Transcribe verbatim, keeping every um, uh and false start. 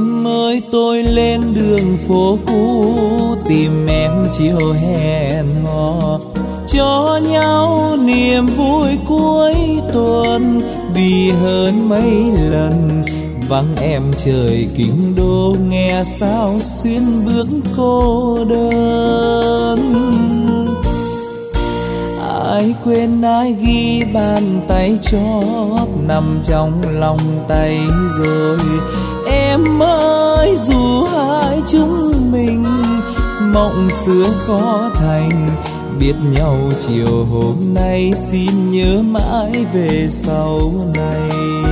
Em ơi tôi lên đường phố cũ tìm em chiều hẹn hò, cho nhau niềm vui cuối tuần. Vì hơn mấy lần vắng em trời kinh đô, nghe sao xuyên bước cô đơn. Ai quên ai ghi bàn tay chót nằm trong lòng tay rồi. Em ơi dù hai chúng mình mộng xưa có thành, biết nhau chiều hôm nay xin nhớ mãi về sau này.